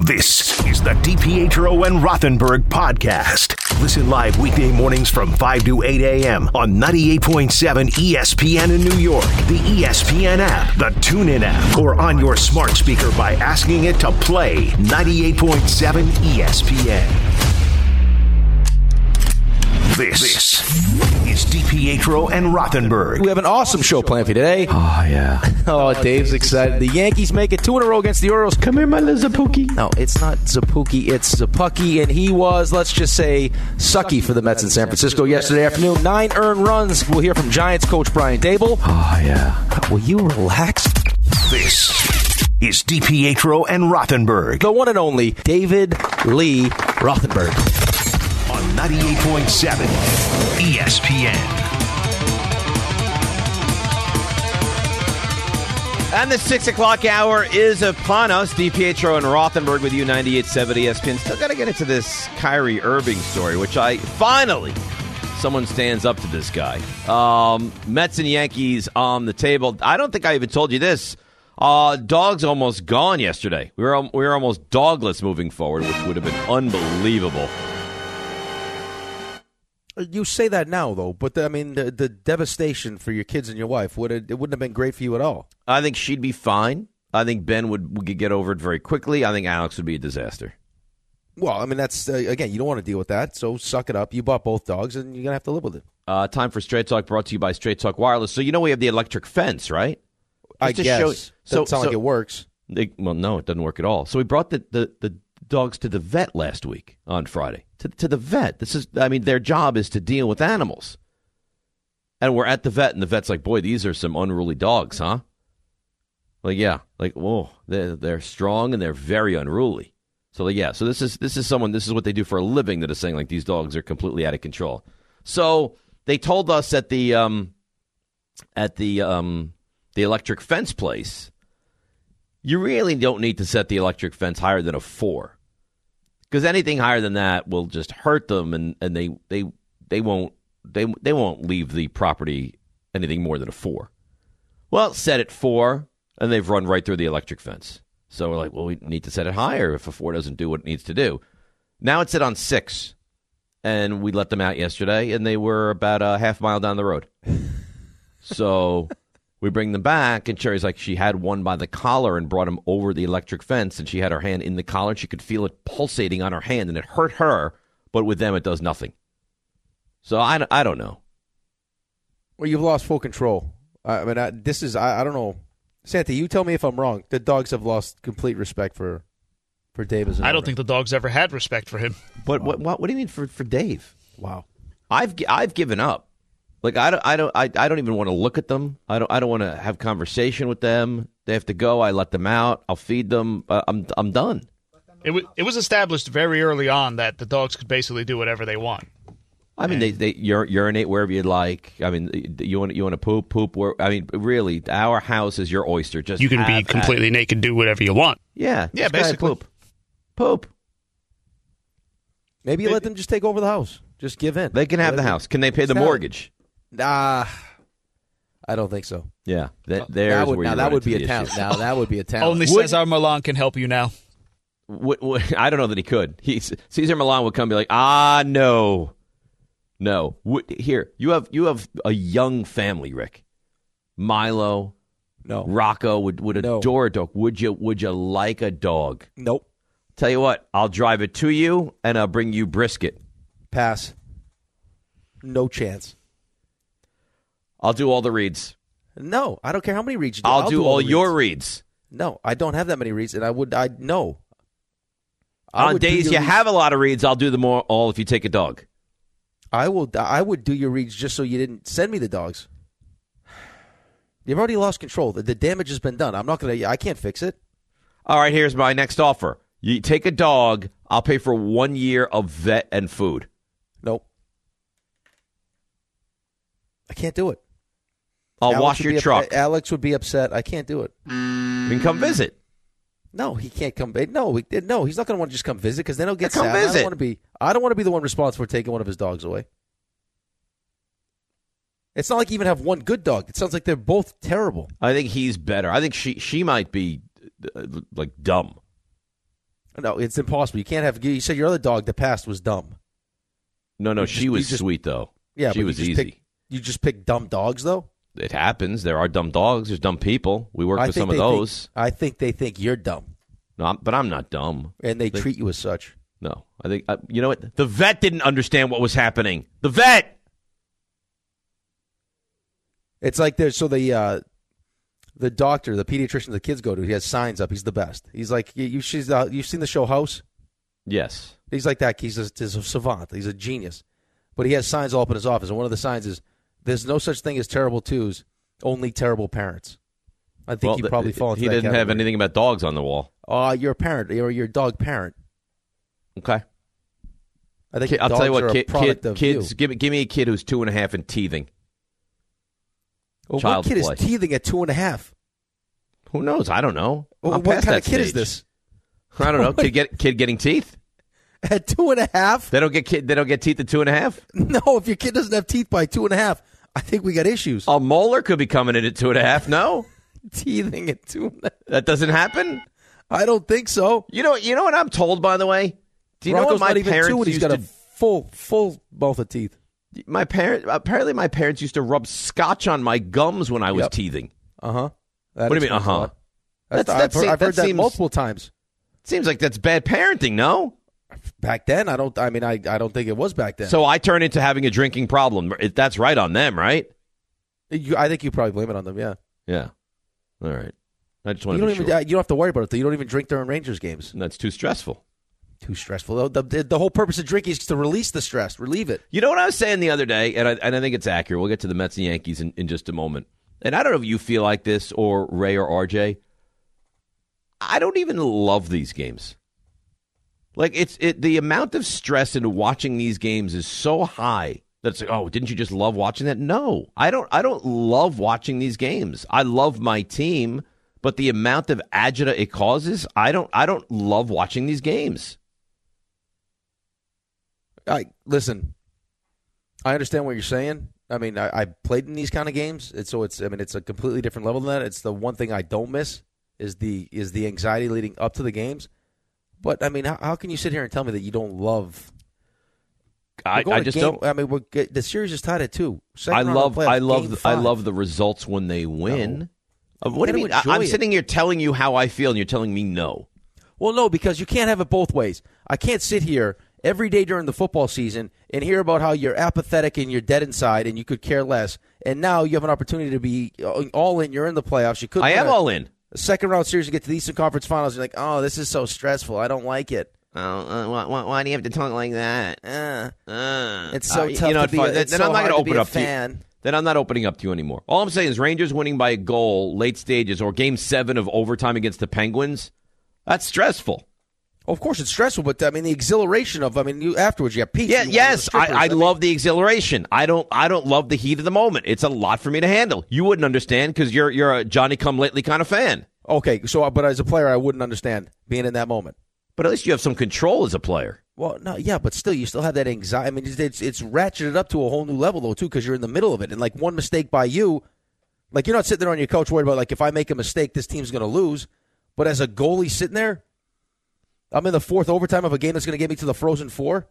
This is the DiPietro and Rothenberg podcast. Listen live weekday mornings from 5 to 8 a.m. on 98.7 ESPN in New York, the ESPN app, the TuneIn app, or on your smart speaker by asking it to play 98.7 ESPN. This is DiPietro and Rothenberg. We have an awesome show planned for you today. Oh, yeah. Oh, Dave's excited. The Yankees make it 2 in a row against the Orioles. Come here, my little Zapuki. No, it's not Zapuki, it's Zapucky, and he was, let's just say, sucky for the Mets in San Francisco yesterday afternoon. 9 earned runs. We'll hear from Giants coach Brian Daboll. Oh, yeah. Will you relax? This is DiPietro and Rothenberg. The one and only David Lee Rothenberg. On 98.7 ESPN. And the 6 o'clock hour is upon us. DiPietro and Rothenberg with you, 98.7 ESPN. Still got to get into this Kyrie Irving story, which finally, someone stands up to this guy. Mets and Yankees on the table. I don't think I even told you this. Dogs almost gone yesterday. We were almost dogless moving forward, which would have been unbelievable. You say that now, though, but the devastation for your kids and your wife, it wouldn't have been great for you at all. I think she'd be fine. I think Ben would get over it very quickly. I think Alex would be a disaster. Well, that's, again, you don't want to deal with that, so suck it up. You bought both dogs, and you're going to have to live with it. Time for Straight Talk, brought to you by Straight Talk Wireless. So we have the electric fence, right? I guess. Doesn't sound like it works. Well, no, it doesn't work at all. So we brought the dogs to the vet last week on Friday. To the vet. Their job is to deal with animals. And we're at the vet, and the vet's like, boy, these are some unruly dogs, huh? Like, yeah. Like, whoa, they're strong, and they're very unruly. So, like, yeah. So this is what they do for a living that is saying, like, these dogs are completely out of control. So they told us at the electric fence place, you really don't need to set the electric fence higher than a 4. Because anything higher than that will just hurt them, and they won't leave the property anything more than a 4. Well, set it 4, and they've run right through the electric fence. So we're like, well, we need to set it higher if a 4 doesn't do what it needs to do. Now it's set on 6, and we let them out yesterday, and they were about a half mile down the road. So we bring them back, and Cherry's like, she had one by the collar and brought him over the electric fence, and she had her hand in the collar, and she could feel it pulsating on her hand, and it hurt her, but with them it does nothing. So I don't know. Well, you've lost full control. I don't know. Santa, you tell me if I'm wrong. The dogs have lost complete respect for Dave as an I don't owner. think the dogs ever had respect for him. But what do you mean for Dave? Wow. I've given up. Like I don't even want to look at them. I don't want to have conversation with them. They have to go. I let them out. I'll feed them. I'm done. It was established very early on that the dogs could basically do whatever they want. I mean, they urinate wherever you'd like. I mean, you want to poop. Really, our house is your oyster. Just you can be completely naked, do whatever you want. Yeah, basically. Poop. Maybe you let them just take over the house. Just give in. They can have the house. Can they pay the mortgage? I don't think so. Yeah, that would be a talent. Now that would be a talent. Only Cesar Milan can help you now. I don't know that he could. Cesar Milan would come and be like, no. Here, you have a young family, Rick. Milo, no. Rocco would adore a dog. Would you like a dog? Nope. Tell you what, I'll drive it to you and I'll bring you brisket. Pass. No chance. I'll do all the reads. No, I don't care how many reads you do. I'll do all your reads. No, I don't have that many reads, and no. On days you have a lot of reads, I'll do them all if you take a dog. I would do your reads just so you didn't send me the dogs. You've already lost control. The damage has been done. I can't fix it. All right, here's my next offer. You take a dog, I'll pay for 1 year of vet and food. Nope. I can't do it. I'll wash your truck. Alex would be upset. I can't do it. You can come visit. No, he can't come. No, he's not going to want to just come visit because then he'll get come sad. Visit. I don't want to be the one responsible for taking one of his dogs away. It's not like you even have one good dog. It sounds like they're both terrible. I think he's better. I think she might be like dumb. No, it's impossible. You can't have. You said your other dog, the past, was dumb. No, she was sweet though. Yeah, she was easy. You just pick dumb dogs, though. It happens. There are dumb dogs. There's dumb people. We work with some of those. I think they think you're dumb. No, but I'm not dumb. And they treat you as such. No, I think you know what? The vet didn't understand what was happening. The vet. It's like there's the doctor, the pediatrician the kids go to. He has signs up. He's the best. He's like you've seen the show House. Yes. He's like that. He's a savant. He's a genius. But he has signs all up in his office, and one of the signs is, "There's no such thing as terrible twos, only terrible parents." I think you probably fall into that He didn't have category. anything about dogs on the wall. You're a parent, or you're a dog parent. Okay. I think I'll tell you what, kids. give me a kid who's 2.5 and teething. Well, Child's what kid play. is teething at 2.5? Who knows? I don't know. Well, I'm what past kind that of kid is stage. this? I don't know. Kid getting teeth? At 2.5? They don't get teeth at 2.5? No, if your kid doesn't have teeth by 2.5, I think we got issues. A molar could be coming in at 2.5. No, Teething at 2.5. that doesn't happen. I don't think so. You know what I'm told, by the way. Do you Rocco's know what my not even parents 2 and he's used got to? a full mouth of teeth. Apparently my parents used to rub scotch on my gums when I was Yep. teething. Uh-huh. What do you mean, uh-huh? I've heard that multiple times. Seems like that's bad parenting, no? Back then, I don't think it was back then. So I turn into having a drinking problem. That's right on them, right? I think you probably blame it on them, yeah. Yeah. All right. I just You want don't to be even sure. you don't have to worry about it, though. You don't even drink during Rangers games. That's too stressful. Too stressful. The whole purpose of drinking is to release the stress, relieve it. You know what I was saying the other day, and I think it's accurate. We'll get to the Mets and Yankees in just a moment. And I don't know if you feel like this, or Ray or RJ. I don't even love these games. Like the amount of stress into watching these games is so high that it's like, oh, didn't you just love watching that? No, I don't love watching these games. I love my team, but the amount of agita it causes, I don't love watching these games. Listen, I understand what you're saying. I mean, I played in these kind of games, it's a completely different level than that. It's the one thing I don't miss is the anxiety leading up to the games. But I mean, how can you sit here and tell me that you don't love? I just don't. I mean, the series is tied at 2. I love the results when they win. No. What do you mean? I'm Enjoy it. sitting here telling you how I feel, and you're telling me no. Well, no, because you can't have it both ways. I can't sit here every day during the football season and hear about how you're apathetic and you're dead inside and you could care less. And now you have an opportunity to be all in. You're in the playoffs. You could. I am all in. A second round series, you get to the Eastern Conference Finals. You're like, oh, this is so stressful. I don't like it. Why do you have to talk like that? It's so tough to be. It's then so I'm not hard going to be open a up to you. fan. Then I'm not opening up to you anymore. All I'm saying is Rangers winning by a goal, late stages, or Game 7 of overtime against the Penguins. That's stressful. Of course, it's stressful, but I mean the exhilaration of. I mean, you afterwards you have peace. Yeah, You yes, want the strippers. I love the exhilaration. I don't love the heat of the moment. It's a lot for me to handle. You wouldn't understand because you're a Johnny Come Lately kind of fan. Okay, so but as a player, I wouldn't understand being in that moment. But at least you have some control as a player. Well, no, yeah, but still, you still have that anxiety. I mean, it's ratcheted up to a whole new level though, too, because you're in the middle of it, and like one mistake by you, like you're not sitting there on your couch worried about like if I make a mistake, this team's going to lose. But as a goalie sitting there, I'm in the 4th overtime of a game that's going to get me to the Frozen Four.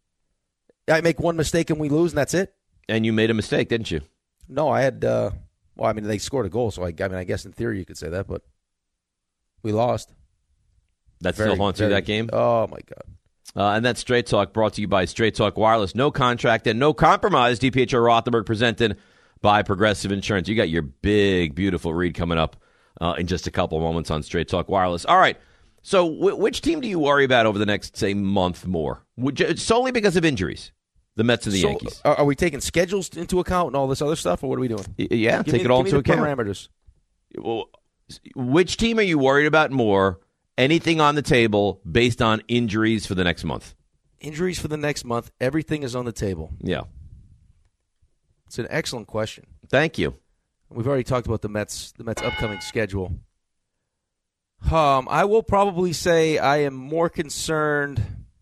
I make one mistake and we lose, and that's it. And you made a mistake, didn't you? No, I had. Well, I mean, they scored a goal, so I guess in theory you could say that, but we lost. That still haunts you, that game? Oh, my God. And that's Straight Talk, brought to you by Straight Talk Wireless. No contract and no compromise. DPHR Rothenberg, presented by Progressive Insurance. You got your big, beautiful read coming up in just a couple of moments on Straight Talk Wireless. All right. So which team do you worry about over the next, say, month more? Solely because of injuries? The Mets and the Yankees. Are we taking schedules into account and all this other stuff, or what are we doing? Yeah, take it all into account. Parameters. Well, which team are you worried about more? Anything on the table based on injuries for the next month? Injuries for the next month. Everything is on the table. Yeah. It's an excellent question. Thank you. We've already talked about the Mets' upcoming schedule. I will probably say I am more concerned.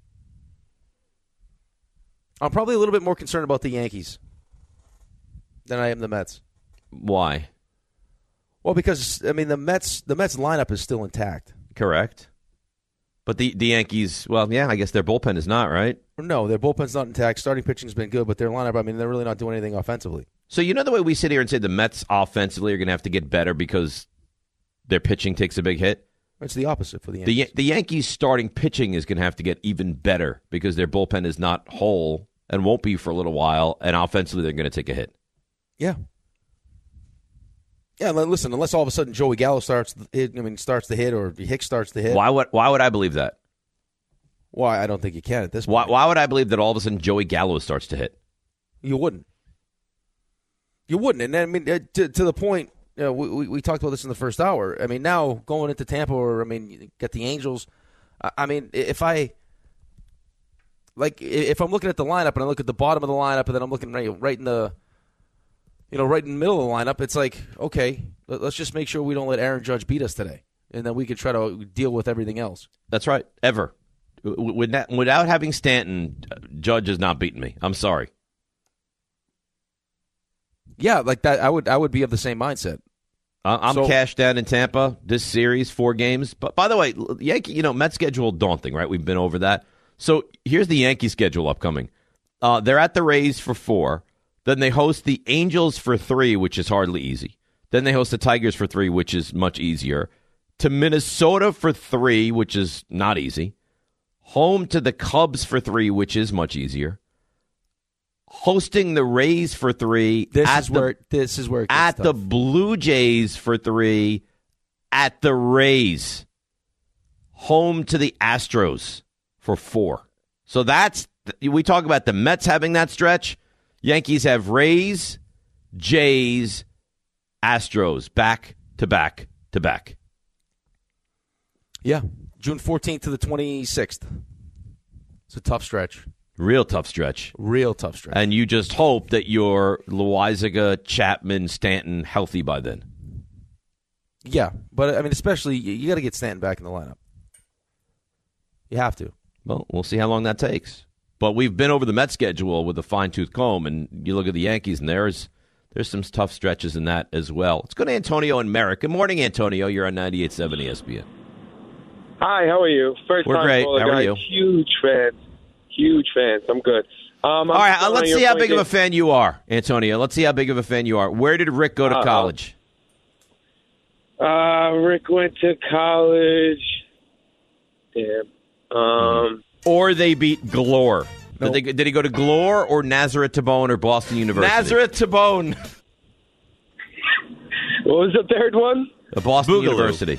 I'm probably a little bit more concerned about the Yankees than I am the Mets. Why? Well, because I mean the Mets lineup is still intact. Correct. But the Yankees, well, yeah, I guess their bullpen is not, right? No, their bullpen's not intact. Starting pitching's been good, but their lineup, I mean, they're really not doing anything offensively. So you know the way we sit here and say the Mets offensively are going to have to get better because their pitching takes a big hit? It's the opposite for the Yankees. The Yankees starting pitching is going to have to get even better because their bullpen is not whole and won't be for a little while, and offensively they're going to take a hit. Yeah. Yeah, listen, unless all of a sudden Joey Gallo starts the hit or Hicks starts the hit. Why would I believe that? Why? I don't think you can at this point. Why would I believe that all of a sudden Joey Gallo starts to hit? You wouldn't. You wouldn't. And I mean, to the point, we talked about this in the first hour. I mean, now going into Tampa, or I mean, you get the Angels. I mean, if I'm looking at the lineup and I look at the bottom of the lineup, and then I'm looking right in the middle of the lineup, it's like, okay, let's just make sure we don't let Aaron Judge beat us today, and then we can try to deal with everything else. That's right. Ever. Without having Stanton, Judge has not beaten me. I'm sorry. Yeah, like that. I would be of the same mindset. I'm cashed out in Tampa this series, 4 games. But by the way, Yankee, Mets schedule daunting, right? We've been over that. So here's the Yankee schedule upcoming. They're at the Rays for 4. Then they host the Angels for 3, which is hardly easy. Then they host the Tigers for 3, which is much easier. To Minnesota for 3, which is not easy. Home to the Cubs for 3, which is much easier. Hosting the Rays for 3. This is where it gets at tough. the Blue Jays for 3. At the Rays. Home to the Astros for 4. So we talk about the Mets having that stretch. Yankees have Rays, Jays, Astros back to back to back. Yeah, June 14th to the 26th. It's a tough stretch. Real tough stretch. And you just hope that you're Loizaga, Chapman, Stanton healthy by then. Yeah, but I mean, especially you got to get Stanton back in the lineup. You have to. Well, we'll see how long that takes. But we've been over the Mets schedule with a fine-tooth comb, and you look at the Yankees, and there's some tough stretches in that as well. Let's go to Antonio in Merrick. Good morning, Antonio. You're on 98.7 ESPN. Hi, how are you? We're great. How are you? Huge fans. I'm good. All right, let's see how big of a fan you are, Antonio. Let's see how big of a fan you are. Where did Rick go to college? Rick went to college. Damn. Or they beat Glore. Nope. Did he go to Glore or Nazareth Tabone or Boston University? Nazareth Tabone. What was the third one? Boston Boogaloo. University.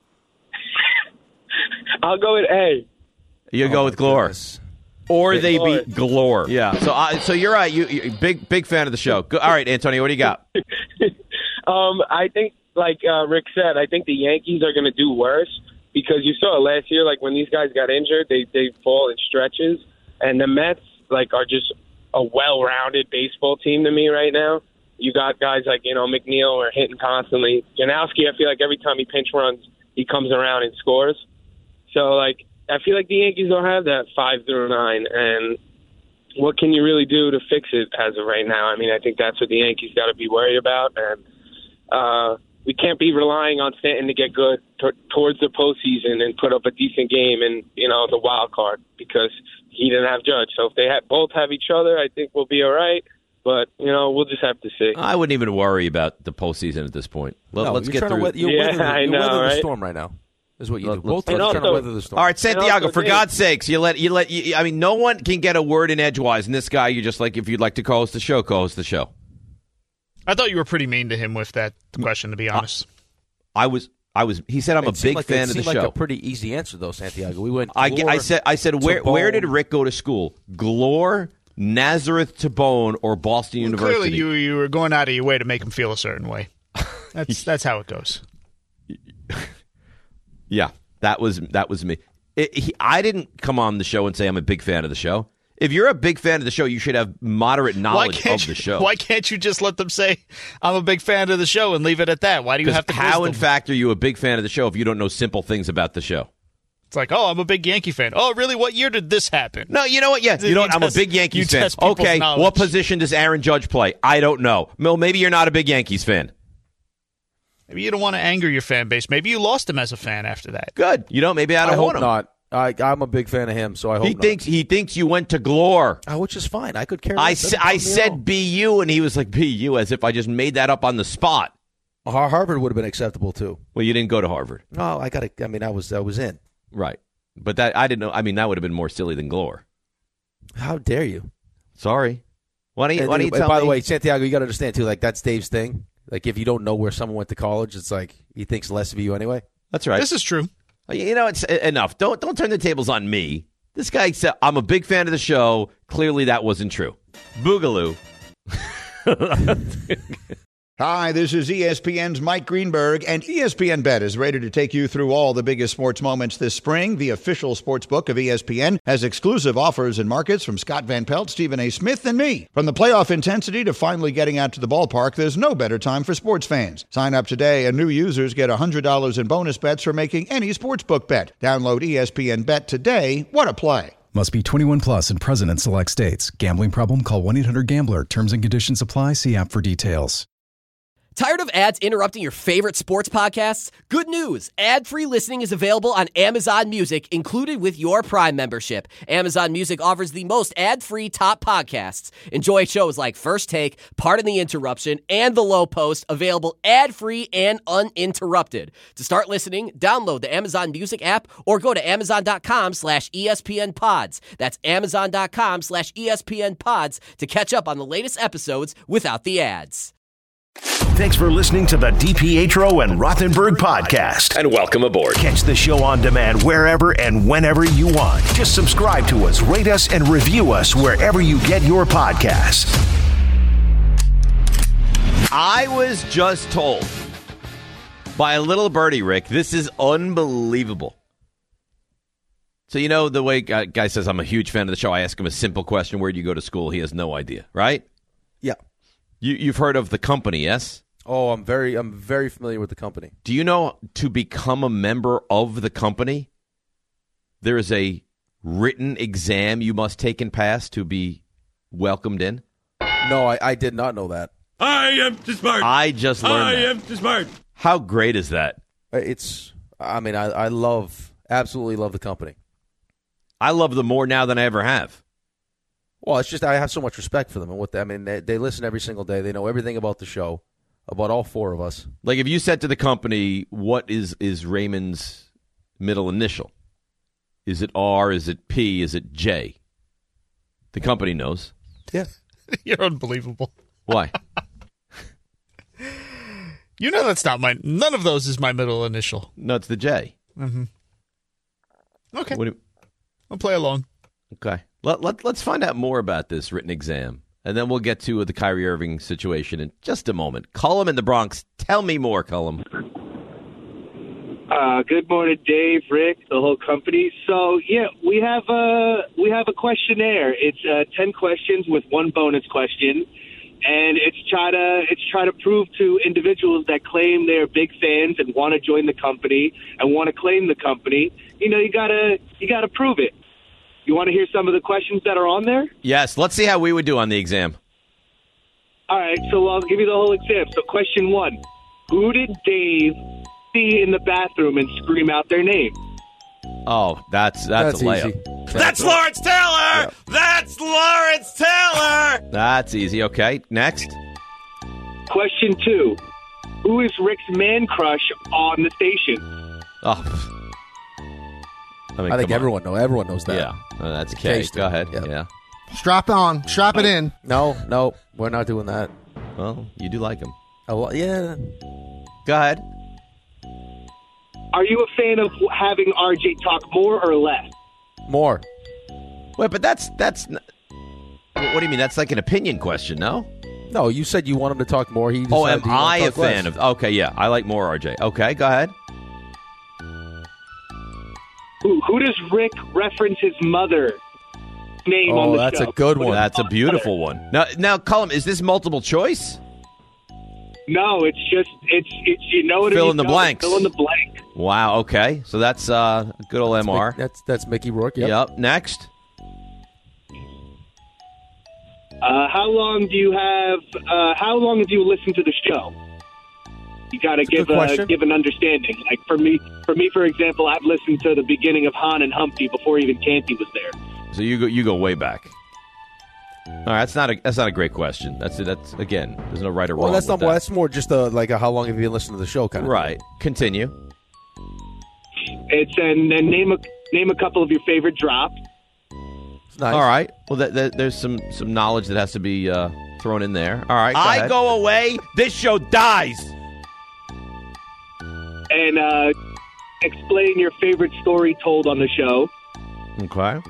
I'll go with A. You go with Glore. Goodness. Or they Glore. beat Glore. Yeah. So you're right. You big fan of the show. All right, Antonio, what do you got? I think, like Rick said, I think the Yankees are going to do worse because you saw it last year. Like when these guys got injured, they fall in stretches, and the Mets are just a well-rounded baseball team to me right now. You got guys like McNeil are hitting constantly. Janowski, I feel like every time he pinch runs, he comes around and scores. So I feel like the Yankees don't have that 5 through 9, and what can you really do to fix it as of right now? I mean, I think that's what the Yankees got to be worried about, and we can't be relying on Stanton to get good towards the postseason and put up a decent game in the wild card because he didn't have Judge. So if they both have each other, I think we'll be all right. But we'll just have to see. I wouldn't even worry about the postseason at this point. Let's get through. You're weathering the right? storm right now. Is what you do. Both teams trying to weather the storm. All right, Santiago. also, For God's sakes, I mean, no one can get a word in edgewise. And this guy, you just if you'd like to co-host the show, co-host the show. I thought you were pretty mean to him with that question, to be honest. I was. He said I'm a big fan of the show. It seemed like a pretty easy answer, though, Santiago. We went. I said where did Rick go to school? Glore, Nazareth Tabone, or Boston University? Clearly, you were going out of your way to make him feel a certain way. That's how it goes. Yeah, that was me. I didn't come on the show and say I'm a big fan of the show. If you're a big fan of the show, you should have moderate knowledge of the show. Why can't you just let them say, I'm a big fan of the show and leave it at that? Why do you have to how, quiz in them? fact, are you a big fan of the show if you don't know simple things about the show? It's like, I'm a big Yankee fan. Oh, really? What year did this happen? No, you know what? Yeah, I'm a big Yankees fan. test people's Okay, knowledge. what position does Aaron Judge play? I don't know. Well, maybe you're not a big Yankees fan. Maybe you don't want to anger your fan base. Maybe you lost him as a fan after that. Good. Maybe I don't I want hope him. not. I'm a big fan of him, so I hope he thinks you went to Glore. which is fine. I could care I less. said BU, and he was like, BU, as if I just made that up on the spot. Harvard would have been acceptable, too. Well, you didn't go to Harvard. No, I was in. Right. But that I didn't know. I mean, that would have been more silly than Glore. How dare you? Sorry. Why don't you tell me? By the way, Santiago, you got to understand, too, like, that's Dave's thing. Like, if you don't know where someone went to college, it's like he thinks less of you anyway. That's right. This is true. You know, it's enough. Don't turn the tables on me. This guy said, I'm a big fan of the show. Clearly, that wasn't true. Boogaloo. Hi, this is ESPN's Mike Greenberg, and ESPN Bet is ready to take you through all the biggest sports moments this spring. The official sports book of ESPN has exclusive offers and markets from Scott Van Pelt, Stephen A. Smith, and me. From the playoff intensity to finally getting out to the ballpark, there's no better time for sports fans. Sign up today, and new users get $100 in bonus bets for making any sportsbook bet. Download ESPN Bet today. What a play. Must be 21 plus and present in select states. Gambling problem? Call 1-800-GAMBLER. Terms and conditions apply. See app for details. Tired of ads interrupting your favorite sports podcasts? Good news! Ad-free listening is available on Amazon Music, included with your Prime membership. Amazon Music offers the most ad-free top podcasts. Enjoy shows like First Take, Pardon the Interruption, and The Low Post, available ad-free and uninterrupted. To start listening, download the Amazon Music app or go to Amazon.com/ESPN Pods. That's Amazon.com/ESPN Pods to catch up on the latest episodes without the ads. Thanks for listening to the DiPietro and Rothenberg podcast. And welcome aboard. Catch the show on demand wherever and whenever you want. Just subscribe to us, rate us, and review us wherever you get your podcasts. I was just told by a little birdie, Rick, this is unbelievable. So, you know, the way guy says I'm a huge fan of the show, I ask him a simple question, where do you go to school? He has no idea, right? Yeah. You've heard of the company, yes? Oh, I'm very familiar with the company. Do you know to become a member of the company, there is a written exam you must take and pass to be welcomed in? No, I did not know that. I am too smart. I just learned that. I am too smart. How great is that? I absolutely love the company. I love them more now than I ever have. Well, it's just I have so much respect for them and they listen every single day. They know everything about the show, about all four of us. Like if you said to the company, what is Raymond's middle initial? Is it R? Is it P? Is it J? The company knows. Yeah. You're unbelievable. Why? You know that's not none of those is my middle initial. No, it's the J. Mm-hmm. Okay. I'll play along. Okay. Let's find out more about this written exam, and then we'll get to the Kyrie Irving situation in just a moment. Cullum in the Bronx. Tell me more, Cullum. Good morning, Dave, Rick, the whole company. So, yeah, we have a questionnaire. It's 10 questions with one bonus question, and it's try to prove to individuals that claim they're big fans and want to join the company and want to claim the company. You know, you gotta prove it. You want to hear some of the questions that are on there? Yes, let's see how we would do on the exam. All right, so I'll give you the whole exam. So question 1, who did Dave see in the bathroom and scream out their name? Oh, that's a layup. Easy. That's Lawrence Taylor! Yeah. That's Lawrence Taylor! That's easy. Okay, next. Question 2, who is Rick's man crush on the station? Oh, I think everyone knows that. Yeah, that's K. Taste Go it. ahead. Yep. Yeah. Strap it in. No, we're not doing that. Well, you do like him. Oh, yeah. Go ahead. Are you a fan of having RJ talk more or less? More. Wait, but that's. What do you mean? That's like an opinion question, no? No, you said you want him to talk more. He Oh, decided am he wanted I to a talk less. fan of? Okay, yeah, I like more RJ. Okay, go ahead. Who does Rick reference his mother name on Oh, the that's show? a good one. That's a beautiful one. Now, Cullum, is this multiple choice? No, it's you know what? Fill in the blanks. Fill in the blank. Wow. Okay, so that's a good old MR. That's Mickey Rourke. Yep. Yep. Next. How long have you listened to the show? You got to give an understanding. Like for me, for example, I've listened to the beginning of Han and Humpty before even Canty was there. So you go way back. All right, that's not a great question. That's again, there's no right or wrong. Well, that. That's more just a how long have you been listening to the show kind of right. thing. Continue. It's and name a couple of your favorite drops. Nice. All right. Well, there's some knowledge that has to be thrown in there. All right. I go away. This show dies. And explain your favorite story told on the show. Okay.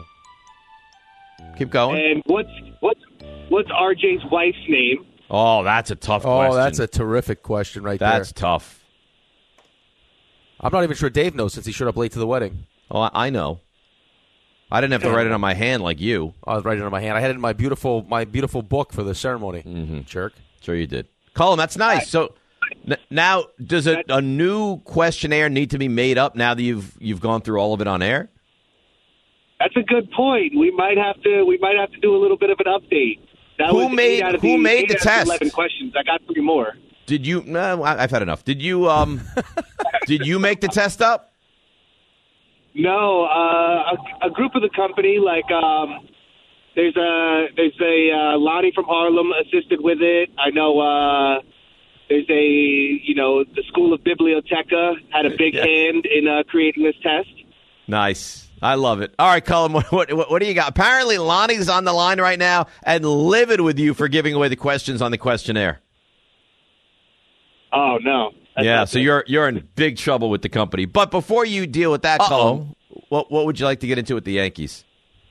Keep going. And what's RJ's wife's name? Oh, that's a tough question. Oh, that's a terrific question there. That's tough. I'm not even sure Dave knows since he showed up late to the wedding. Oh, I know. I didn't have to write it on my hand like you. I was writing it on my hand. I had it in my beautiful book for the ceremony. Mm-hmm. Jerk. Sure you did. Colin, that's nice. So now, does a new questionnaire need to be made up now that you've gone through all of it on air? That's a good point. We might have to do a little bit of an update. Who made the test? 11 questions. I got 3 more. Did you? No, I've had enough. Did you? Did you make the test up? No, a group of the company, like there's a Lonnie from Harlem assisted with it. I know there's the School of Biblioteca had a big hand in creating this test. Nice. I love it. All right, Colin, what do you got? Apparently, Lonnie's on the line right now and livid with you for giving away the questions on the questionnaire. Oh, no. So you're in big trouble with the company. But before you deal with that, Colin, what would you like to get into with the Yankees?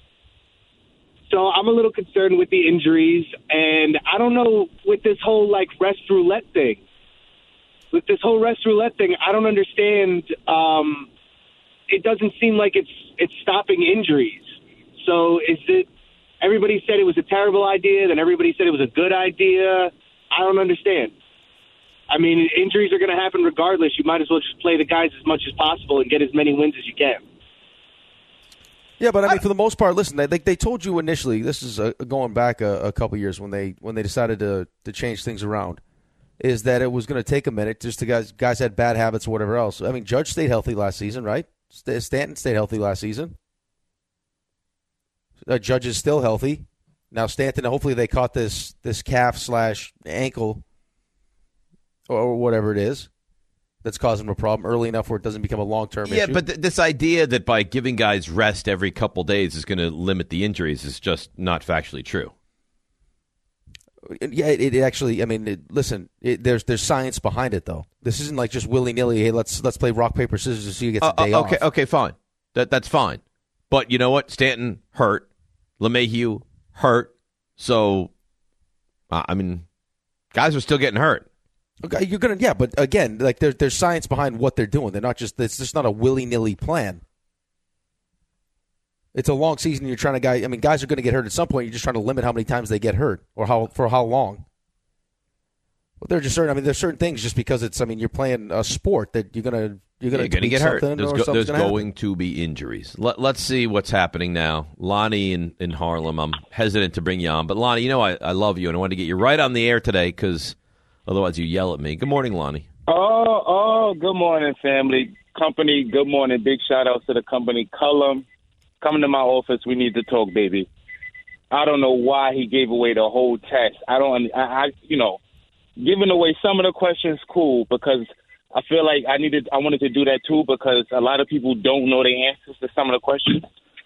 So I'm a little concerned with the injuries, and I don't know with this whole rest roulette thing. With this whole rest roulette thing, I don't understand. It doesn't seem like it's stopping injuries. So is it? Everybody said it was a terrible idea, then everybody said it was a good idea. I don't understand. I mean, injuries are going to happen regardless. You might as well just play the guys as much as possible and get as many wins as you can. Yeah, but I mean, for the most part, listen, they told you initially. This is going back a couple years when they decided to change things around. Is that it was going to take a minute just to guys had bad habits or whatever else. I mean, Judge stayed healthy last season, right? Stanton stayed healthy last season. Judge is still healthy. Now Stanton, hopefully they caught this calf/ankle or whatever it is that's causing him a problem early enough where it doesn't become a long-term issue. Yeah, but this idea that by giving guys rest every couple days is going to limit the injuries is just not factually true. Yeah, it actually. I mean, there's science behind it, though. This isn't like just willy-nilly. Hey, let's play rock paper scissors to see who gets a day off. Okay, fine. That's fine. But you know what? Stanton hurt. LeMahieu hurt. So, I mean, guys are still getting hurt. Okay, but again, there's science behind what they're doing. They're not just. It's just not a willy-nilly plan. It's a long season. You're trying to guys are going to get hurt at some point. You're just trying to limit how many times they get hurt or for how long. But there's certain things just because it's. I mean, you're playing a sport that you're going to get hurt. There's going going to be injuries. Let's see what's happening now. Lonnie in Harlem. I'm hesitant to bring you on, but Lonnie, you know I love you and I wanted to get you right on the air today because otherwise you yell at me. Good morning, Lonnie. Oh, good morning, family, company. Good morning. Big shout out to the company. Cullum. Come to my office. We need to talk, baby. I don't know why he gave away the whole test. Giving away some of the questions, cool, because I feel like I wanted to do that too because a lot of people don't know the answers to some of the questions.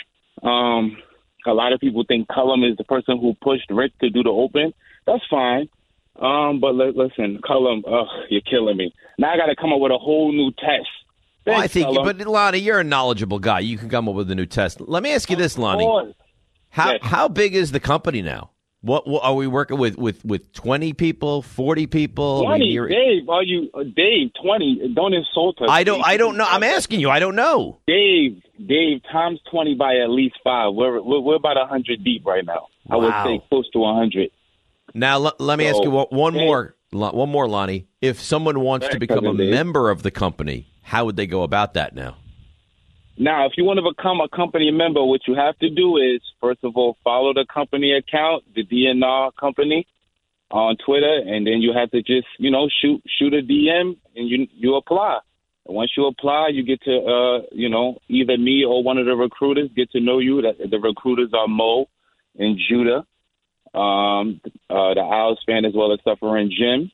A lot of people think Cullum is the person who pushed Rick to do the open. That's fine. But listen, Cullum, you're killing me. Now I got to come up with a whole new test. Well, I think, but Lonnie, you're a knowledgeable guy. You can come up with a new test. Let me ask you this, Lonnie. How big is the company now? What are we working with 20 people, 40 people? 20, Dave. Dave? 20. Don't insult us. I don't know. I'm asking you. I don't know. Dave. Times 20 by at least 5. We're about 100 deep right now. Wow. I would say close to 100. Now let me ask you one more, Lonnie. If someone wants to become a member of the company, how would they go about that now? Now, if you want to become a company member, what you have to do is, first of all, follow the company account, the DNR company. on Twitter, and then you have to just, shoot a DM and you apply. And once you apply, you get to, either me or one of the recruiters get to know you. That the recruiters are Mo and Judah, the Owls fan, as well as Suffer and Jim.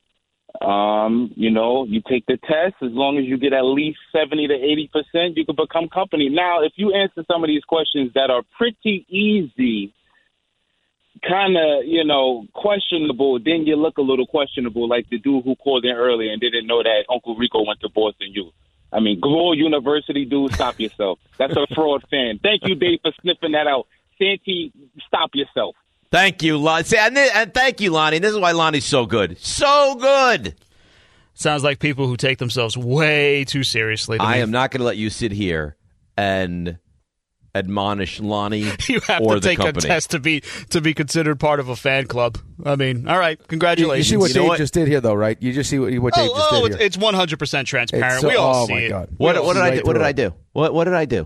You take the test. As long as you get at least 70 to 80%, you can become company. Now, if you answer some of these questions that are pretty easy, kind of, questionable, then you look a little questionable, like the dude who called in earlier and didn't know that Uncle Rico went to Boston U. I mean, Glore University, dude, stop yourself. That's a fraud fan. Thank you, Dave, for sniffing that out. Santee, stop yourself. Thank you, Lonnie. And thank you, Lonnie. This is why Lonnie's so good. So good. Sounds like people who take themselves way too seriously. I am not going to let you sit here and admonish Lonnie you have or to the take company. a test to be considered part of a fan club. I mean, all right, congratulations. You see what Dave just did here, though, right? You just see what Dave just did here. It's 100% transparent. We all see it. God. What did I do? What did I do? What did I do?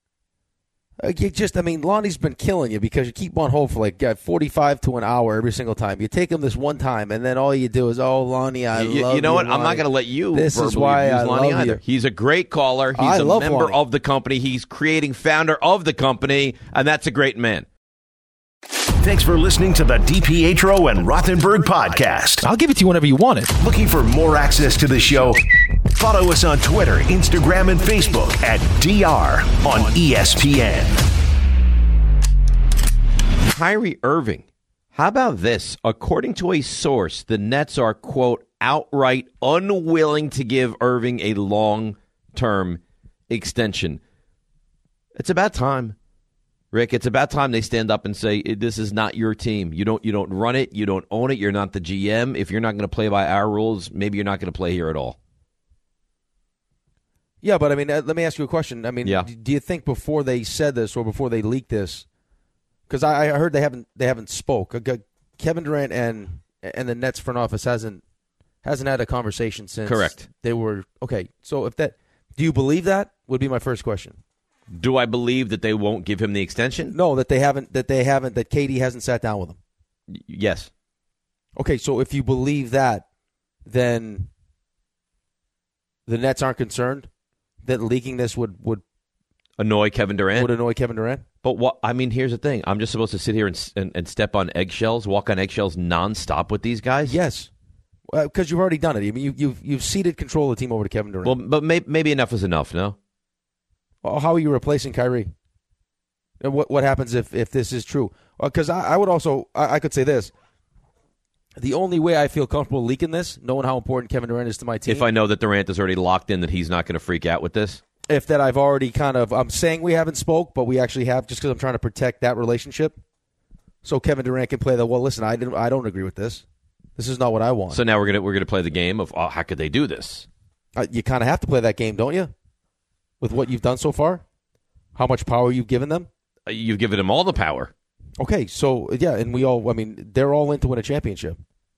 Lonnie's been killing you because you keep on hold for like 45 to an hour every single time. You take him this one time, and then all you do is, Lonnie, I love you. You know what? Lonnie. I'm not going to let you This is why I Lonnie love either. you. He's a great caller. He's a member of the company. He's creating founder of the company, and that's a great man. Thanks for listening to the DiPietro and Rothenberg podcast. I'll give it to you whenever you want it. Looking for more access to the show? Follow us on Twitter, Instagram, and Facebook at DR on ESPN. Kyrie Irving. How about this? According to a source, the Nets are, quote, outright unwilling to give Irving a long-term extension. It's about time, Rick. It's about time they stand up and say, this is not your team. You don't run it. You don't own it. You're not the GM. If you're not going to play by our rules, maybe you're not going to play here at all. Yeah, but I mean, let me ask you a question. I mean, Yeah. Do you think before they said this or before they leaked this, because I heard they haven't spoke. Kevin Durant and the Nets front office hasn't had a conversation since. Correct. They were okay. So do you believe that? Would be my first question. Do I believe that they won't give him the extension? No, that KD hasn't sat down with him. Yes. Okay, so if you believe that, then the Nets aren't concerned that leaking this would annoy Kevin Durant? Would annoy Kevin Durant? But here's the thing. I'm just supposed to sit here and step on eggshells, walk on eggshells nonstop with these guys? Yes. Because you've already done it. I mean, you've ceded control of the team over to Kevin Durant. Well, but maybe enough is enough, no? Well, how are you replacing Kyrie? And what happens if this is true? Because I would also, I could say this. The only way I feel comfortable leaking this, knowing how important Kevin Durant is to my team. If I know that Durant is already locked in, that he's not going to freak out with this? If that I've already I'm saying we haven't spoke, but we actually have, just because I'm trying to protect that relationship. So Kevin Durant can play listen, I don't agree with this. This is not what I want. So now we're gonna play the game of how could they do this? You kind of have to play that game, don't you? With what you've done so far? How much power you've given them? You've given them all the power. Okay, so yeah, and they're all in to win a championship.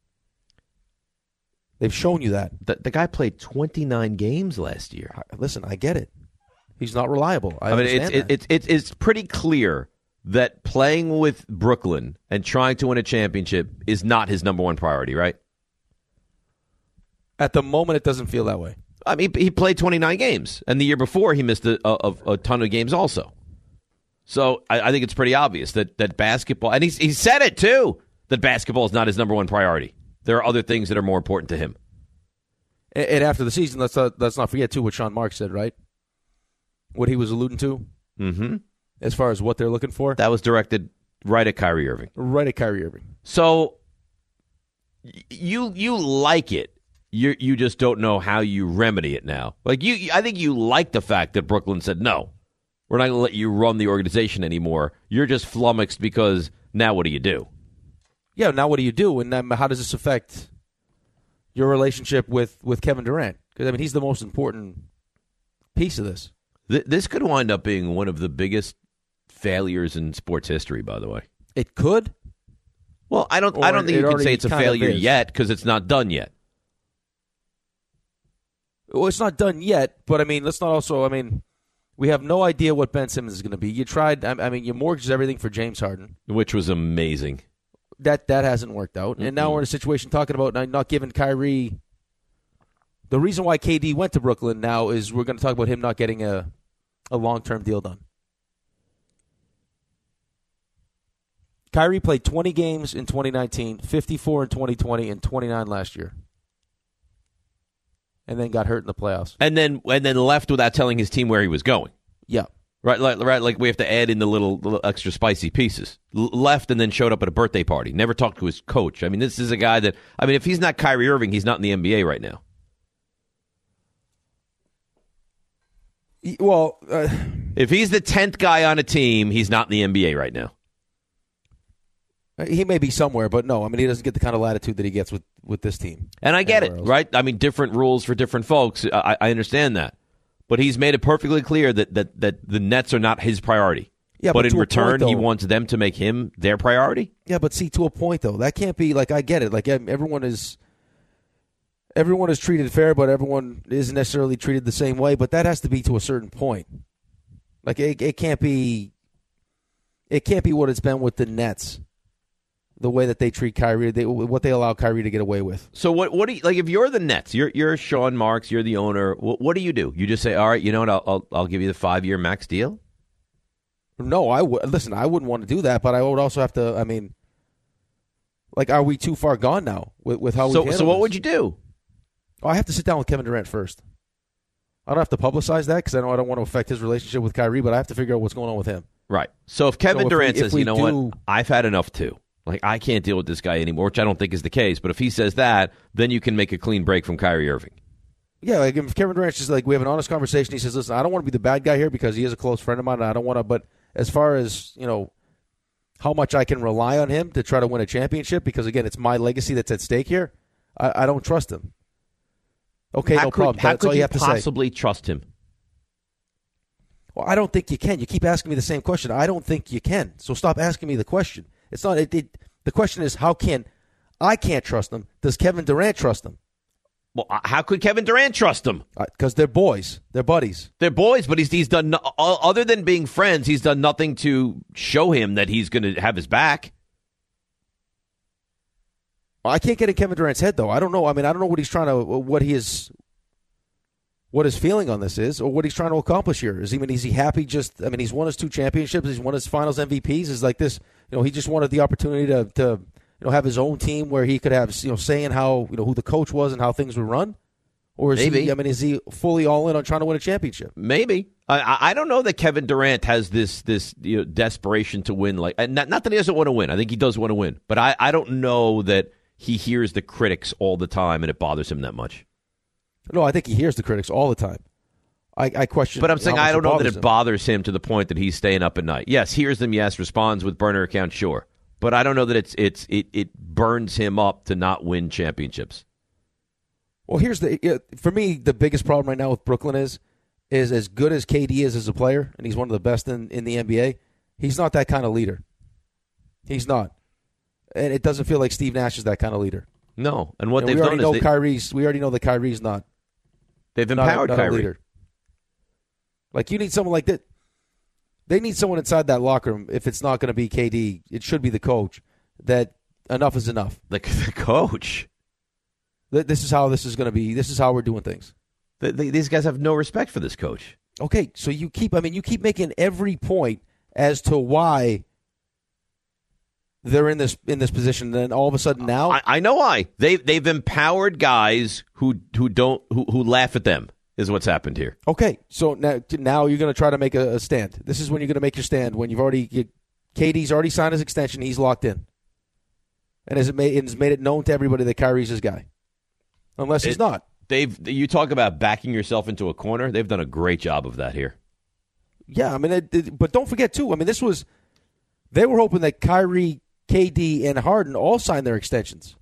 They've shown you that. The guy played 29 games last year. Listen, I get it. He's not reliable. I mean, it's pretty clear that playing with Brooklyn and trying to win a championship is not his number one priority, right? At the moment, it doesn't feel that way. I mean, he played 29 games, and the year before he missed a ton of games also. So I think it's pretty obvious that basketball, and he said it too, that basketball is not his number one priority. There are other things that are more important to him. And after the season, let's not forget too what Sean Marks said, right? What he was alluding to, as far as what they're looking for. That was directed right at Kyrie Irving. Right at Kyrie Irving. So you like it. You just don't know how you remedy it now. Like I think you like the fact that Brooklyn said, no, we're not going to let you run the organization anymore. You're just flummoxed because now what do you do? Yeah, now what do you do? And how does this affect your relationship with Kevin Durant? Because, I mean, he's the most important piece of this. This could wind up being one of the biggest failures in sports history, by the way. It could? Well, I don't think you can say it's a failure yet because it's not done yet. Well, it's not done yet, but, I mean, let's not also, I mean, we have no idea what Ben Simmons is going to be. You tried, I mean, you mortgaged everything for James Harden. Which was amazing. that hasn't worked out. And now we're in a situation talking about not giving Kyrie. The reason why KD went to Brooklyn now is we're going to talk about him not getting a long-term deal done. Kyrie played 20 games in 2019, 54 in 2020, and 29 last year. And then got hurt in the playoffs. And then left without telling his team where he was going. Yeah. Right, like we have to add in the little extra spicy pieces. Left and then showed up at a birthday party. Never talked to his coach. I mean, this is a guy that, if he's not Kyrie Irving, he's not in the NBA right now. Well, if he's the 10th guy on a team, he's not in the NBA right now. He may be somewhere, but no. He doesn't get the kind of latitude that he gets with this team. And I get it, right? Different rules for different folks. I understand that. But he's made it perfectly clear that the Nets are not his priority. Yeah, but in return, he wants them to make him their priority? Yeah, but see, to a point, though. That can't be, I get it. Everyone is treated fair, but everyone isn't necessarily treated the same way. But that has to be to a certain point. It can't be what it's been with the Nets. The way that they treat Kyrie, what they allow Kyrie to get away with. So what do you, if you're the Nets, you're Sean Marks, you're the owner, what do? You just say, all right, you know what, I'll give you the 5-year max deal? No, I wouldn't want to do that, but I would also have to, are we too far gone now with how we handle So what would you do? I have to sit down with Kevin Durant first. I don't have to publicize that because I don't want to affect his relationship with Kyrie, but I have to figure out what's going on with him. Right. So if Kevin Durant says, what, I've had enough too. I can't deal with this guy anymore, which I don't think is the case. But if he says that, then you can make a clean break from Kyrie Irving. Yeah, if Kevin Durant's just we have an honest conversation. He says, listen, I don't want to be the bad guy here because he is a close friend of mine, and I don't want to. But as far as, how much I can rely on him to try to win a championship, because, again, it's my legacy that's at stake here, I don't trust him. Okay, no problem. That's all you have to say. How could you possibly trust him? Well, I don't think you can. You keep asking me the same question. I don't think you can. So stop asking me the question. It's not. The question is, I can't trust them. Does Kevin Durant trust them? Well, how could Kevin Durant trust them? Because they're boys. They're buddies. They're boys, but he's done, other than being friends, he's done nothing to show him that he's going to have his back. I can't get in Kevin Durant's head, though. I don't know. I don't know what he's trying to, what his feeling on this is, or what he's trying to accomplish here. Is he happy? He's won his 2 championships. He's won his Finals MVPs. Is like this. He just wanted the opportunity to have his own team where he could have say in how who the coach was and how things were run. Or is Maybe. is he fully all in on trying to win a championship? Maybe. I don't know that Kevin Durant has this desperation to win. Not that he doesn't want to win. I think he does want to win, but I don't know that he hears the critics all the time and it bothers him that much. No, I think he hears the critics all the time. I question. But I'm saying I don't know that it him. bothers him to the point that he's staying up at night. Yes, hears them. Yes, responds with burner account. Sure, but I don't know that it burns him up to not win championships. Well, for me the biggest problem right now with Brooklyn is as good as KD is as a player, and he's one of the best in the NBA. He's not that kind of leader. He's not, and it doesn't feel like Steve Nash is that kind of leader. No, and what they've done is we already know that Kyrie's not. They've empowered not Kyrie. A leader. You need someone like that. They need someone inside that locker room. If it's not going to be KD, it should be the coach. That enough is enough. The coach. This is how this is going to be. This is how we're doing things. These guys have no respect for this coach. Okay, so you keep making every point as to why they're in this position. And then all of a sudden now, I know why. They've empowered guys who laugh at them. Is what's happened here. Okay, so now you're going to try to make a stand. This is when you're going to make your stand, when KD's already signed his extension, he's locked in. And has made it known to everybody that Kyrie's his guy. Unless he's not. You talk about backing yourself into a corner. They've done a great job of that here. Yeah, but don't forget, too, they were hoping that Kyrie, KD, and Harden all signed their extensions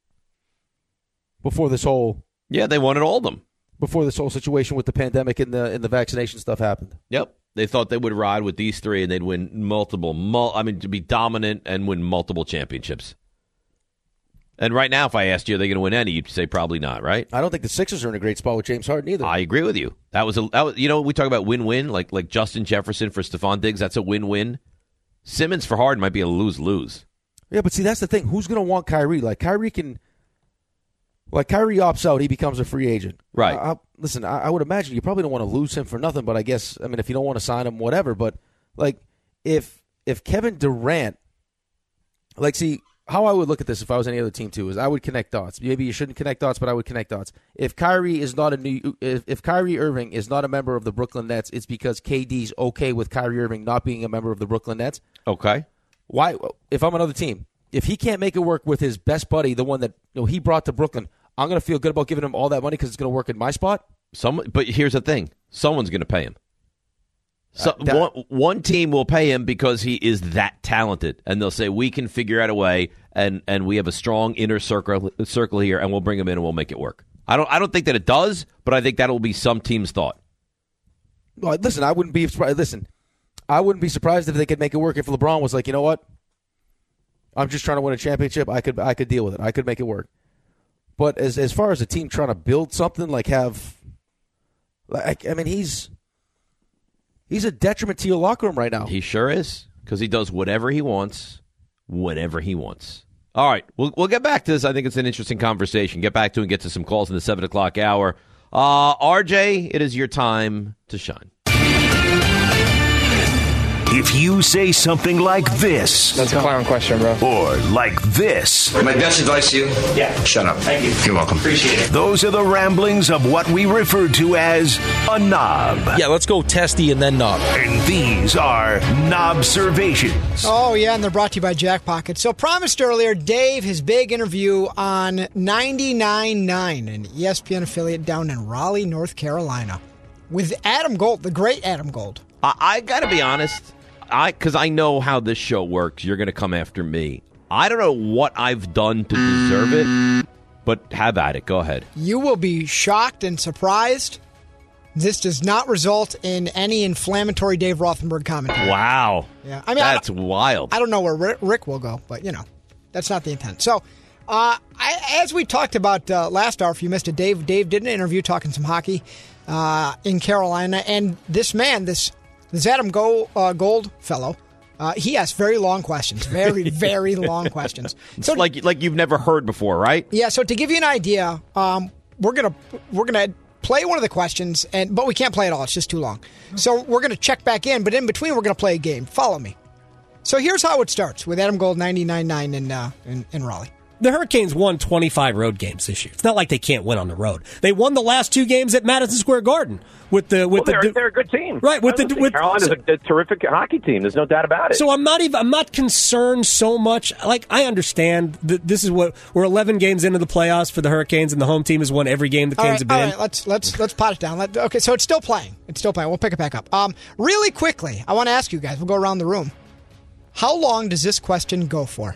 before this whole... Yeah, they wanted all of them. Before this whole situation with the pandemic and the vaccination stuff happened. Yep. They thought they would ride with these 3 and they'd win to be dominant and win multiple championships. And right now, if I asked you, are they going to win any, you'd say probably not, right? I don't think the Sixers are in a great spot with James Harden either. I agree with you. That was we talk about win-win, like Justin Jefferson for Stephon Diggs. That's a win-win. Simmons for Harden might be a lose-lose. Yeah, but see, that's the thing. Who's going to want Kyrie? Like, Kyrie opts out, he becomes a free agent. Right. Listen, I would imagine you probably don't want to lose him for nothing, but I guess, if you don't want to sign him, whatever. But, like, if Kevin Durant, like, see, how I would look at this if I was any other team, too, is I would connect dots. Maybe you shouldn't connect dots, but I would connect dots. If Kyrie Irving is not a member of the Brooklyn Nets, it's because KD's okay with Kyrie Irving not being a member of the Brooklyn Nets. Okay. Why? If I'm another team, if he can't make it work with his best buddy, the one that he brought to Brooklyn, I'm going to feel good about giving him all that money because it's going to work in my spot. But here's the thing. Someone's going to pay him. One team will pay him because he is that talented, and they'll say, we can figure out a way, and we have a strong inner circle here, and we'll bring him in and we'll make it work. I don't think that it does, but I think that will be some team's thought. Well, listen, I wouldn't be surprised if they could make it work if LeBron was like, you know what? I'm just trying to win a championship. I could deal with it. I could make it work. But as far as a team trying to build something, he's a detriment to your locker room right now. He sure is, because he does whatever he wants, whenever he wants. All right, we'll get back to this. I think it's an interesting conversation. Get back to and get to some calls in the 7 o'clock hour. RJ, it is your time to shine. If you say something like this. That's a clown question, bro. Or like this. My best advice to you? Yeah. Shut up. Thank you. You're welcome. Appreciate it. Those are the ramblings of what we refer to as a knob. Yeah, let's go testy and then knob. And these are Knobservations. Oh, yeah, and they're brought to you by Jack Pocket. So promised earlier, Dave, his big interview on 99.9, an ESPN affiliate down in Raleigh, North Carolina, with Adam Gold, the great Adam Gold. I got to be honest. Because I know how this show works. You're going to come after me. I don't know what I've done to deserve it, but have at it. Go ahead. You will be shocked and surprised. This does not result in any inflammatory Dave Rothenberg commentary. Wow. Yeah, that's wild. I don't know where Rick will go, but, that's not the intent. So, as we talked about last hour, if you missed it, Dave did an interview talking some hockey in Carolina, and this man, this Adam Gold fellow, he asks very long questions, very, very long questions. So, like you've never heard before, right? Yeah. So to give you an idea, we're gonna play one of the questions, but we can't play it all. It's just too long. So we're gonna check back in, but in between we're gonna play a game. Follow me. So here's how it starts with Adam Gold 99.9 in Raleigh. The Hurricanes won 25 road games this year. It's not like they can't win on the road. They won the last 2 games at Madison Square Garden they're a good team, right? Carolina's a terrific hockey team. There's no doubt about it. So I'm not concerned so much. Like, I understand that this is what we're 11 games into the playoffs for the Hurricanes, and the home team has won every game the Canes have been in. All right, let's pot it down. Okay, so it's still playing. We'll pick it back up. Really quickly, I want to ask you guys. We'll go around the room. How long does this question go for?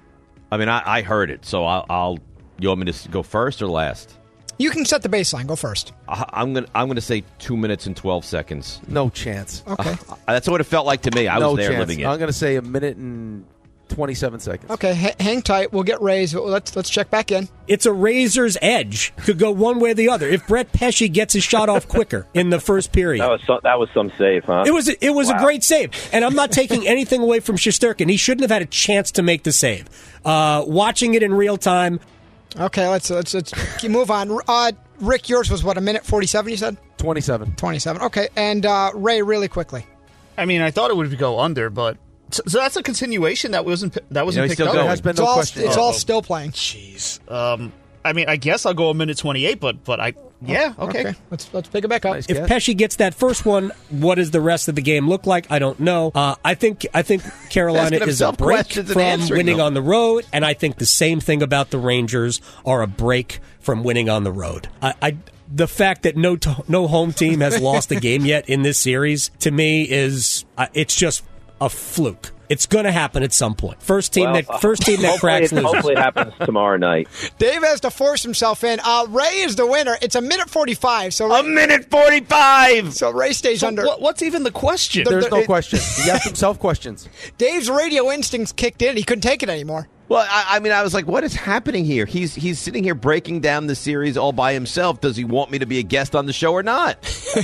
I mean, I heard it, so I'll. You want me to go first or last? You can set the baseline. Go first. I'm gonna say 2 minutes and 12 seconds. No chance. Okay, that's what it felt like to me. I was there living it. I'm gonna say 1 minute and 27 seconds. Okay, hang tight. We'll get Rays. Let's check back in. It's a razor's edge. Could go one way or the other. If Brett Pesce gets his shot off quicker in the first period, that was some save, huh? It was a great save, and I'm not taking anything away from Shesterkin. He shouldn't have had a chance to make the save. Watching it in real time. Okay, let's move on. Rick, yours was what, 1 minute 47? You said 27. Okay, and Ray, really quickly. I mean, I thought it would go under, but so that's a continuation that wasn't picked up. There has been no question. It's all still playing. Jeez. I mean, I guess I'll go 1 minute 28, but yeah, okay. Let's pick it back up. Nice if Pesce gets that first one, what does the rest of the game look like? I don't know. I think Carolina is a break from winning on the road, and I think the same thing about the Rangers are a break from winning on the road. The fact that no home team has lost a game yet in this series, to me, is it's just a fluke. It's going to happen at some point. First team that cracks loses. Hopefully it happens tomorrow night. Dave has to force himself in. Ray is the winner. It's 1 minute 45. So 1 minute 45. So Ray stays under. What's even the question? There's no question. He asked himself questions. Dave's radio instincts kicked in. He couldn't take it anymore. Well, I mean, I was like, what is happening here? He's sitting here breaking down the series all by himself. Does he want me to be a guest on the show or not?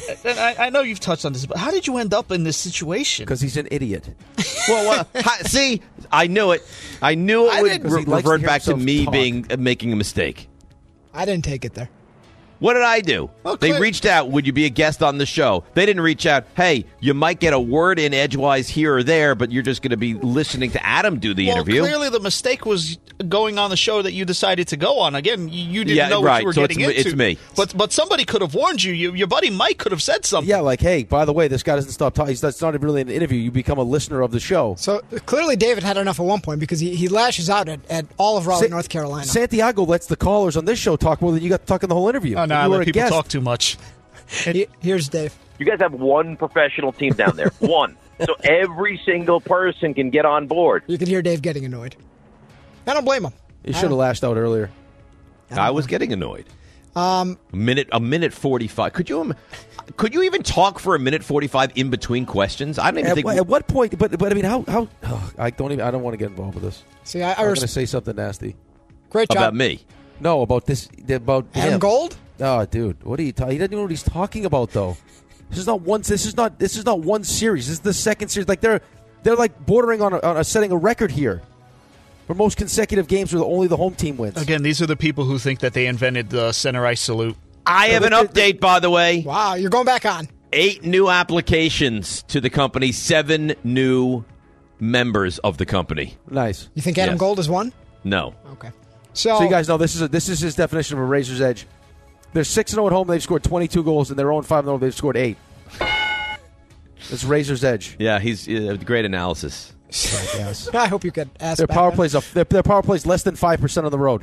I know you've touched on this, but how did you end up in this situation? Because he's an idiot. Well, see, I knew it. I knew it would revert back to me making a mistake. I didn't take it there. What did I do? Okay. They reached out, would you be a guest on the show? They didn't reach out, hey, you might get a word in edgewise here or there, but you're just going to be listening to Adam do the interview. Clearly the mistake was going on the show that you decided to go on. Again, you didn't know what you were getting into. It's me. But somebody could have warned you. Your buddy Mike could have said something. Yeah, like, hey, by the way, this guy doesn't stop talking. That's not really an interview. You become a listener of the show. So clearly David had enough at one point because he lashes out at all of Raleigh, North Carolina. Santiago lets the callers on this show talk more than you got to talk in the whole interview. Oh, no, I let people talk too much. Here's Dave. You guys have one professional team down there. One. So every single person can get on board. You can hear Dave getting annoyed. I don't blame him. You should have lashed out earlier. I was getting annoyed. A minute 45. Could you even talk for a minute 45 in between questions? I don't even think. At what point? But I mean, how? I don't want to get involved with this. See, I'm going to say something nasty. Great job. About me? No, about this. About Adam him. Gold. Oh, dude, what are you talking? He doesn't know what he's talking about, though. This is not one. This is not one series. This is the second series. Like they're like bordering on setting a record here for most consecutive games where only the home team wins. Again, these are the people who think that they invented the center ice salute. I have an update, by the way. Wow, you're going back on. 8 new applications to the company. 7 new members of the company. Nice. You think Adam Gold is one? No. Okay. So you guys know this is his definition of a razor's edge. They're 6-0 at home. They've scored 22 goals, and they're 0-5 they've scored 8. That's razor's edge. Yeah, he's great analysis. I guess. I hope you could ask. Their power plays their power plays less than 5% on the road.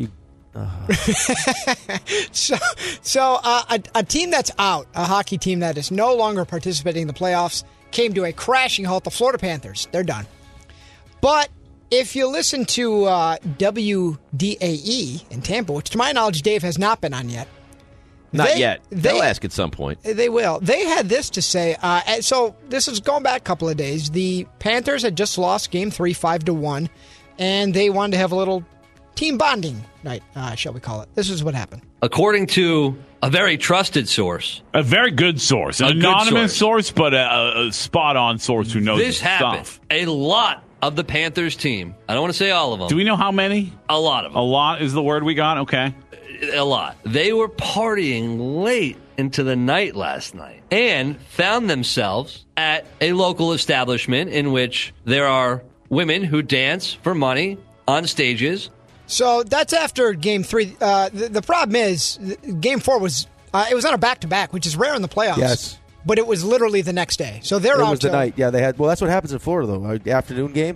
So a team that's out, a hockey team that is no longer participating in the playoffs, came to a crashing halt. The Florida Panthers, they're done. But if you listen to WDAE in Tampa, which to my knowledge Dave has not been on yet. Not yet. They'll ask at some point. They will. They had this to say. So this is going back a couple of days. The Panthers had just lost Game 3, 5-1, and they wanted to have a little team bonding night, shall we call it. This is what happened. According to a very trusted source. A very good source. An anonymous source, but a spot-on source who knows this happened. Stuff. A lot of the Panthers team. I don't want to say all of them. Do we know how many? A lot of them. A lot is the word we got? Okay. A lot. They were partying late into the night last night and found themselves at a local establishment in which there are women who dance for money on stages. So that's after Game 3. The problem is, Game 4 was it was on a back-to-back, which is rare in the playoffs. Yes. But it was literally the next day. So they're out. It was the night. Yeah, they had. Well, that's what happens in Florida, though. Afternoon game.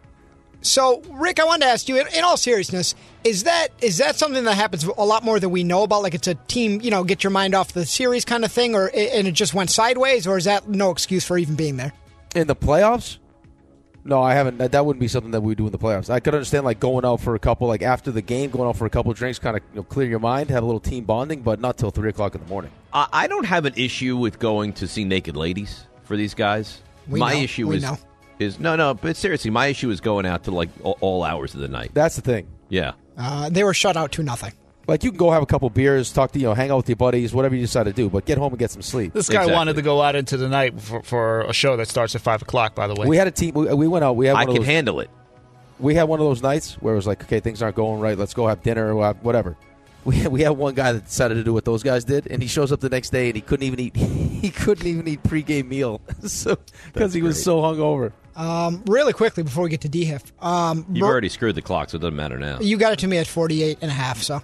So, Rick, I wanted to ask you, in all seriousness, is that something that happens a lot more than we know about? Like it's a team, get your mind off the series kind of thing, and it just went sideways, or is that no excuse for even being there? In the playoffs? No, I haven't. That wouldn't be something that we do in the playoffs. I could understand like going out for a couple, like after the game, going out for a couple of drinks, kind of clear your mind, have a little team bonding, but not till 3 o'clock in the morning. I don't have an issue with going to see naked ladies for these guys. My issue is no, but seriously, my issue is going out to like all hours of the night. That's the thing. Yeah. They were shut out 2-0. Like you can go have a couple beers, talk to hang out with your buddies, whatever you decide to do, but get home and get some sleep. This guy wanted to go out into the night for a show that starts at 5 o'clock. By the way, we had a team. We went out. I can handle it. We had one of those nights where it was like, okay, things aren't going right. Let's go have dinner or whatever. We had one guy that decided to do what those guys did, and he shows up the next day and he couldn't even eat. He couldn't even eat pregame meal, because he was so hungover. Really quickly before we get to DHIF, you've already screwed the clock, so it doesn't matter now. You got it to me at 48.5. So,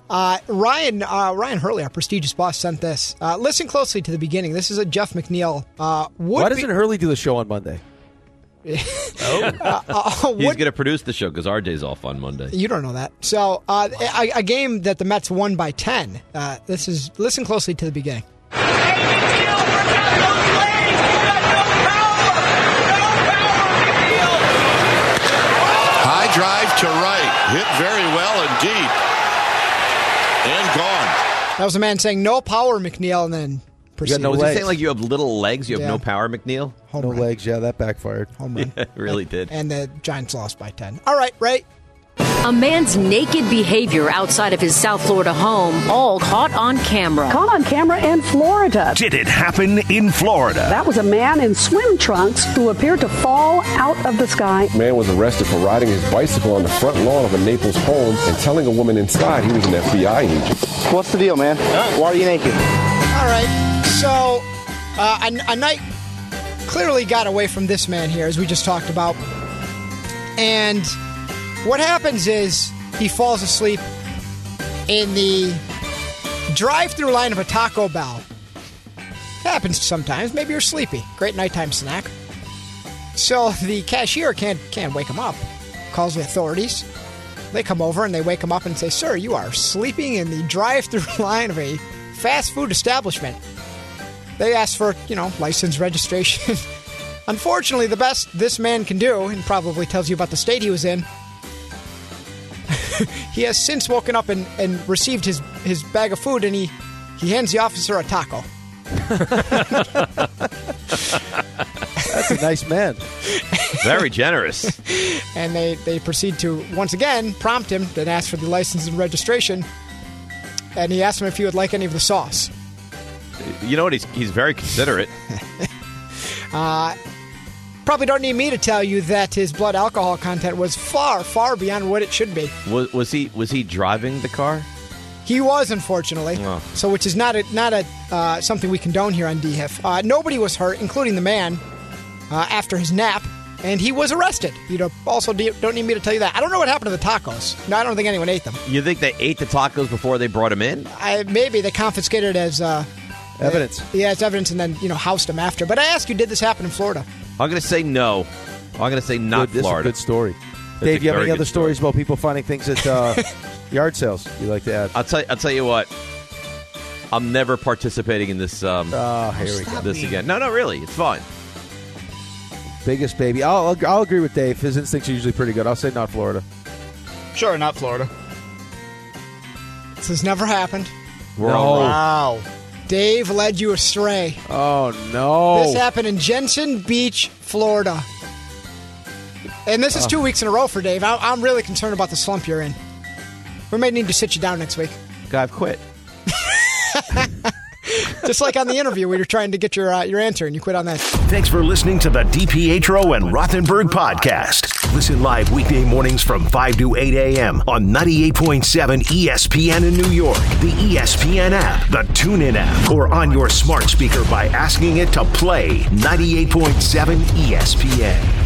Ryan Hurley, our prestigious boss, sent this. Listen closely to the beginning. This is a Jeff McNeil. Why doesn't Hurley do the show on Monday? He's going to produce the show because RJ's off on Monday. You don't know that. So, a game that the Mets won by 10. Listen closely to the beginning. High drive to right. Hit very well and deep. And gone. That was a man saying no power, McNeil, and then proceeded. Was he saying like you have little legs, you have no power, McNeil? No legs, yeah, that backfired. Home run. It really did. And the Giants lost by 10. All right, Ray. A man's naked behavior outside of his South Florida home, all caught on camera. Caught on camera in Florida. Did it happen in Florida? That was a man in swim trunks who appeared to fall out of the sky. A man was arrested for riding his bicycle on the front lawn of a Naples home and telling a woman inside he was an FBI agent. What's the deal, man? Why are you naked? All right, so a night clearly got away from this man here, as we just talked about. And what happens is he falls asleep in the drive-thru line of a Taco Bell. Happens sometimes. Maybe you're sleepy. Great nighttime snack. So the cashier can't wake him up. Calls the authorities. They come over and they wake him up and say, "Sir, you are sleeping in the drive-thru line of a fast food establishment." They ask for, license, registration. Unfortunately, the best this man can do, and probably tells you about the state he was in, he has since woken up and received his bag of food, and he hands the officer a taco. That's a nice man. Very generous. And they proceed to, once again, prompt him and ask for the license and registration. And he asked him if he would like any of the sauce. You know what? He's very considerate. Probably don't need me to tell you that his blood alcohol content was far, far beyond what it should be. Was he driving the car? He was, unfortunately. Oh. So, which is not something we condone here on DHIF. Nobody was hurt, including the man, after his nap, and he was arrested. Also don't need me to tell you that. I don't know what happened to the tacos. No, I don't think anyone ate them. You think they ate the tacos before they brought him in? Maybe they confiscated it as evidence. It's evidence, and then housed him after. But I ask you, did this happen in Florida? I'm going to say no. I'm going to say not Florida. This is a good story. Dave, you have any other stories about people finding things at yard sales you'd like to add? I'll tell you what. I'm never participating in this. Here we go. This again. No, really, it's fine. Biggest baby. I'll agree with Dave. His instincts are usually pretty good. I'll say not Florida. Sure, not Florida. This has never happened. Wow. Dave led you astray. Oh, no. This happened in Jensen Beach, Florida. And this is 2 weeks in a row for Dave. I'm really concerned about the slump you're in. We may need to sit you down next week. I've quit. Just like on the interview, we were trying to get your answer, and you quit on that. Thanks for listening to the DiPietro and Rothenberg podcast. Listen live weekday mornings from 5 to 8 a.m. on 98.7 ESPN in New York, the ESPN app, the TuneIn app, or on your smart speaker by asking it to play 98.7 ESPN.